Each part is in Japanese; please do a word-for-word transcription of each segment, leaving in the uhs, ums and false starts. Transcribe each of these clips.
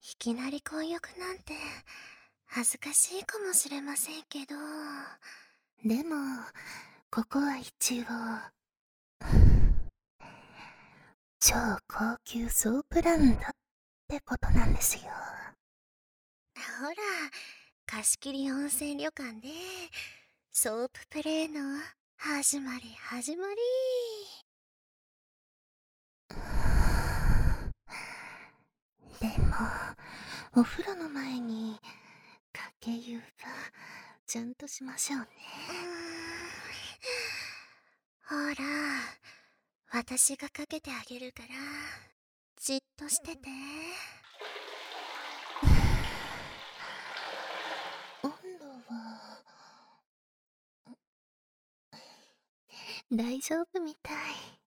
いきなり混浴なんて恥ずかしいかもしれませんけど。 でも、ここは一応、超高級ソープランドってことなんですよ。 ほら、貸し切り温泉旅館でソーププレイの始まり始まり。 でも、お風呂の前に、かけ湯は、ちゃんとしましょうね。 うーん、ほら、私がかけてあげるから、じっとしてて。 温度は、大丈夫みたい。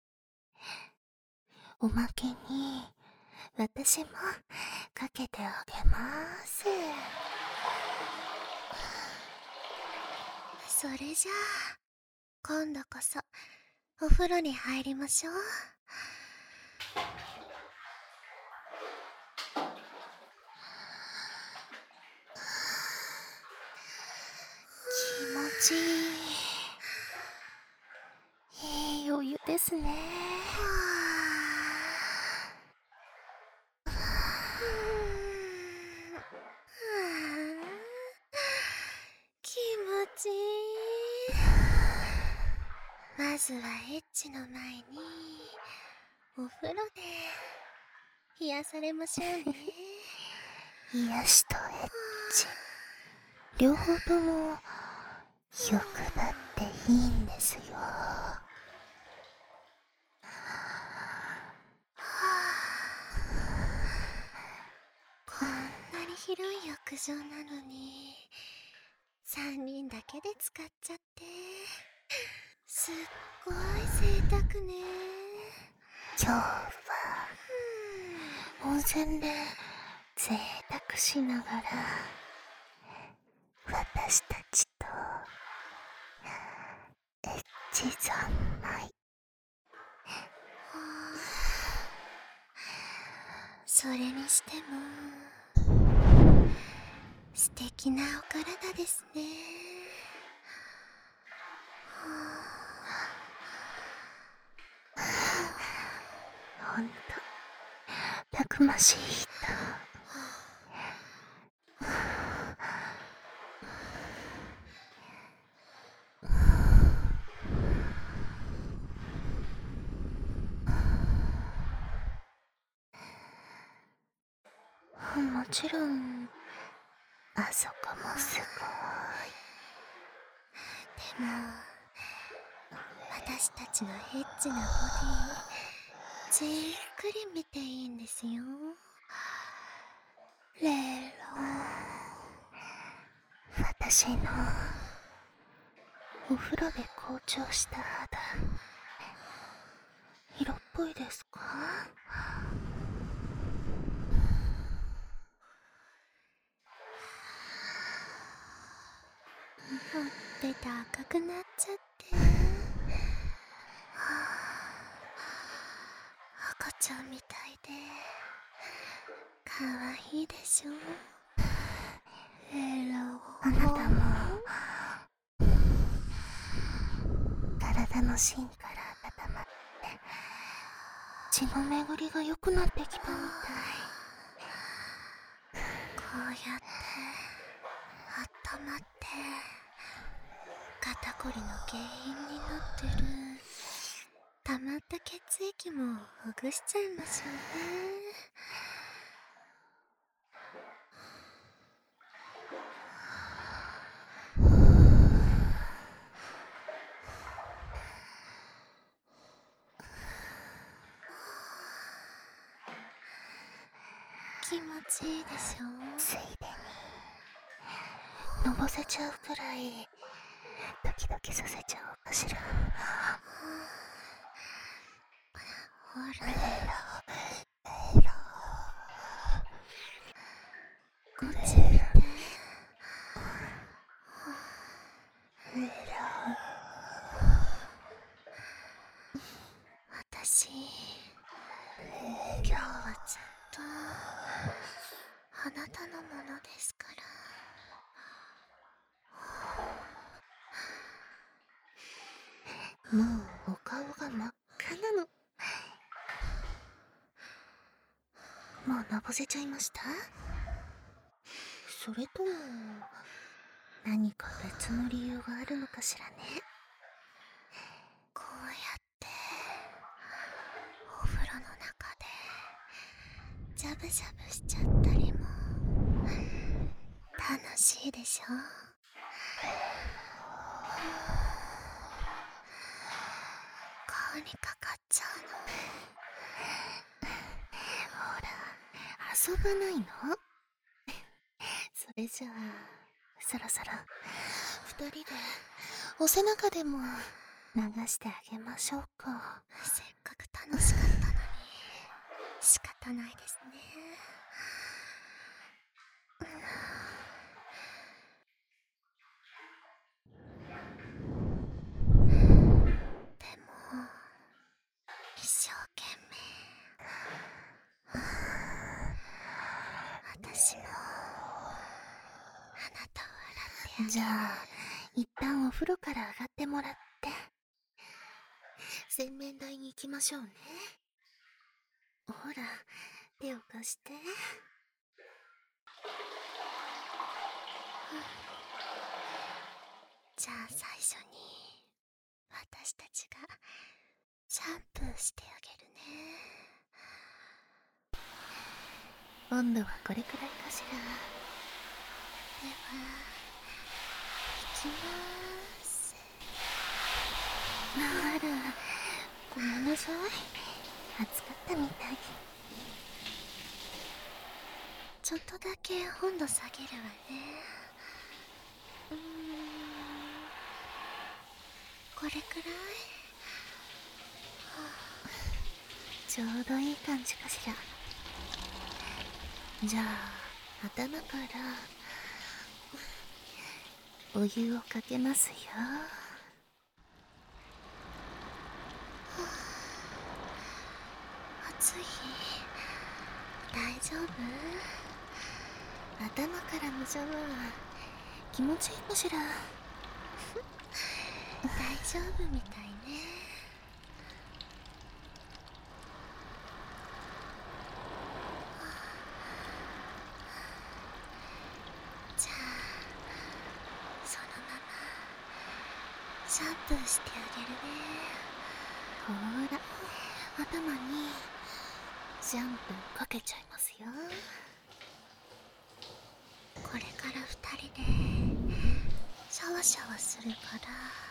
おまけに、私もかけてあげます。 それじゃあ、今度こそお風呂に入りましょう。 気持ちいい。いいお湯ですね。 はあ、うーん、はあ、気持ちいい。まずはエッチの前にお風呂で癒されましょうね。 癒しとエッチ、両方とも欲張っていいんですよ。 こんなに広い浴場なのにさんにんだけで使っちゃって、すっごい贅沢ね。 今日は温泉で贅沢しながら私たちとエッチ三昧。 それにしても素敵なお体ですね。 ほんとたくましい人。もちろんあそこもすごい。 でも私たちのエッチなボディじっくり見ていいんですよ。レロ。 私のお風呂で紅潮した肌、色っぽいですか？ ほってた赤くなっちゃって、赤ちゃんみたいでかわいいでしょ。レロ。 あなたも体の芯から温まって血の巡りが良くなってきたみたい。 こうやって温まって肩こりの原因になってる溜まった血液もほぐしちゃいましょうね。気持ちいいでしょ。 ついでにのぼせちゃうくらいドキドキさせちゃおうかしら。 ほら、こっち見て。私今日はずっともうお顔が真っ赤なの。もうのぼせちゃいました？それとも何か別の理由があるのかしらね。 こうやってお風呂の中でジャブジャブしちゃったりも楽しいでしょ。顔にかかっちゃうの。 ほら、遊ばないの？それじゃあそろそろ二人でお背中でも流してあげましょうか。 せっかく楽しかったのに仕方ないですね。でも一生懸命私もあなたを洗ってあげる。 じゃあ一旦お風呂から上がってもらって洗面台に行きましょうね。ほら、手を貸して。 じゃあ最初に私たちがシャンプーしてあげるね。 温度はこれくらいかしら。 ではいきます。 あら、ごめんなさい。暑かったみたい。 ちょっとだけ温度下げるわね。うーん、これくらい？ ちょうどいい感じかしら。じゃあ頭からお湯をかけますよ。 暑い？大丈夫？ 頭からのシャワー気持ちいいかしら。 大丈夫みたいね。じゃあそのままシャンプーしてあげるね。 ほら、頭にシャンプーかけちゃいますよ。 これから二人でシャワシャワするから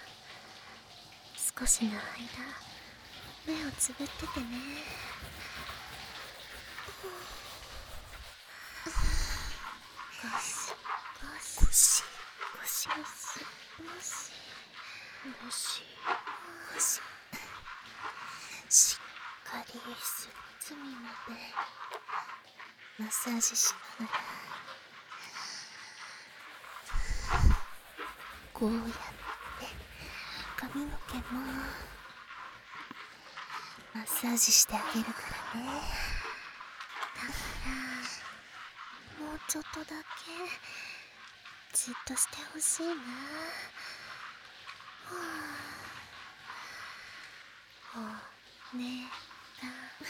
少しの間目をつぶっててね。ゴシゴシゴシゴシゴシゴシゴシゴシ、しっかり隅までマッサージしながら、こうやって髪の毛もマッサージしてあげるからね。 だからもうちょっとだけじっとしてほしいな。おねが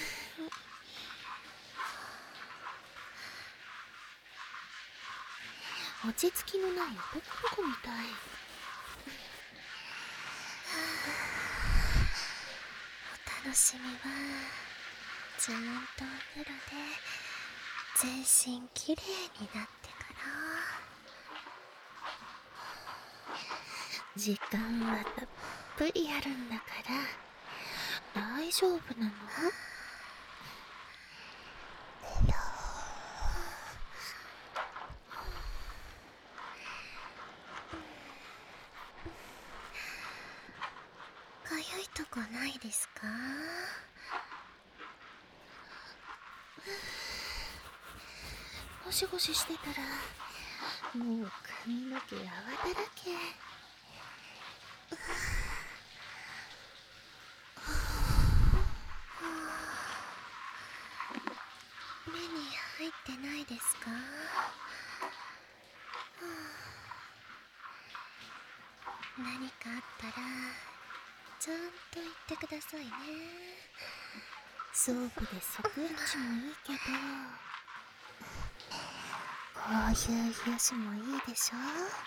落ち着きのない男の子みたい。 お楽しみはちゃんとお風呂で全身きれいになってから。 時間はたっぷりあるんだから大丈夫なの。 かゆいとこないですか？ ゴシゴシしてたらもう髪の毛泡だらけ。 目に入ってないですか？何かあったらちゃんと言ってくださいね。 装具で即エッチもいいけど、こういう癒しもいいでしょ。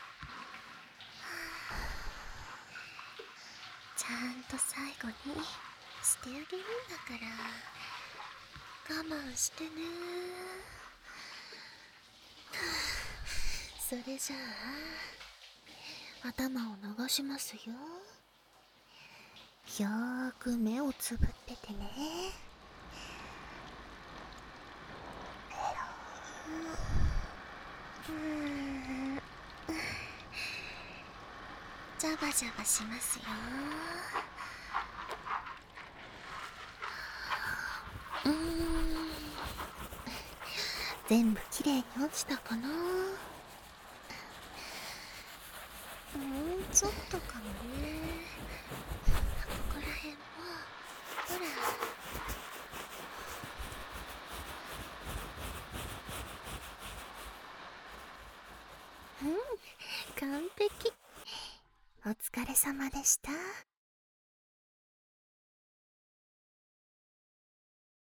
ちゃんと最後にしてあげるんだから我慢してね。 それじゃあ頭を流しますよ。よーく目をつぶっててね。 うーん、ジャバジャバしますよ。 うーん、全部きれいに落ちたかな。 もうちょっとかもね。ここら辺もほら。 うん、完璧。お疲れ様でした。